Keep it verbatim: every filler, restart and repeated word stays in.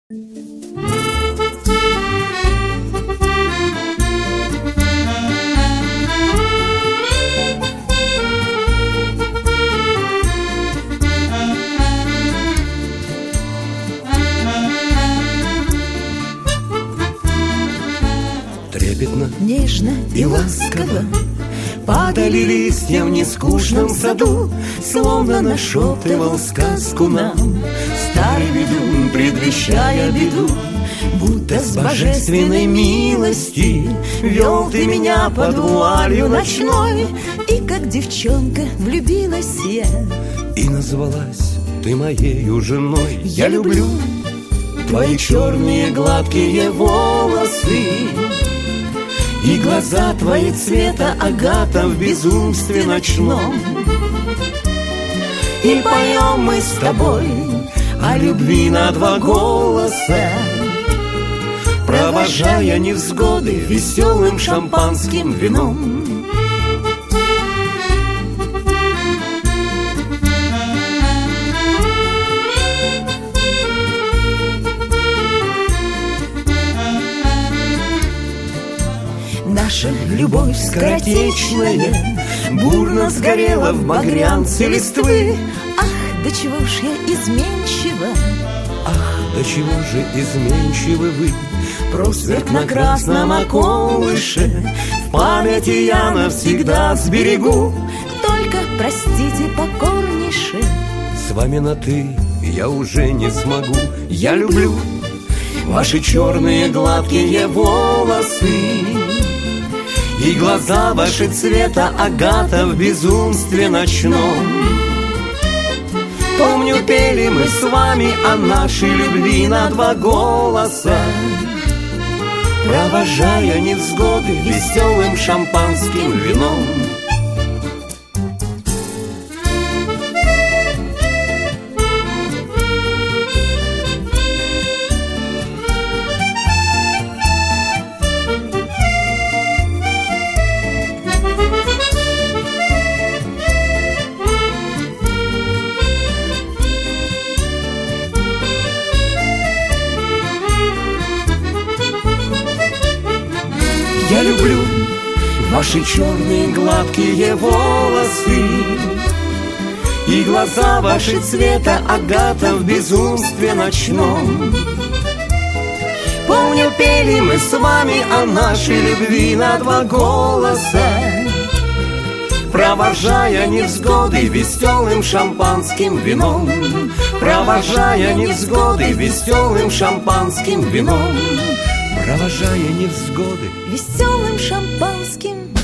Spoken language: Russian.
Трепетно, нежно и ласково падали листья в нескучном саду, словно нашептывал сказку нам старый ведун, предвещая беду. Будто с божественной милости вел ты меня под вуалью ночной, и как девчонка влюбилась я, и назвалась ты моею женой. Я люблю твои черные гладкие волосы и глаза твои цвета агата в безумстве ночном. И поем мы с тобой о любви на два голоса, провожая невзгоды веселым шампанским вином. Наша любовь скоротечная бурно сгорела в багрянце листвы. Ах, до чего ж я изменчива! Ах, до чего же изменчивы вы! Просверк на красном околыше в памяти я навсегда сберегу. Только простите покорнейше, с вами на «ты» я уже не смогу. Я люблю ваши черные гладкие волосы и глаза ваши цвета агата в безумстве ночном. Помню, пели мы с вами о нашей любви на два голоса, провожая невзгоды веселым шампанским вином. Я люблю ваши черные гладкие волосы и глаза ваши цвета агата в безумстве ночном. Помню, пели мы с вами о нашей любви на два голоса, провожая невзгоды веселым шампанским вином. Провожая невзгоды веселым шампанским вином. провожая невзгоды веселым шампанским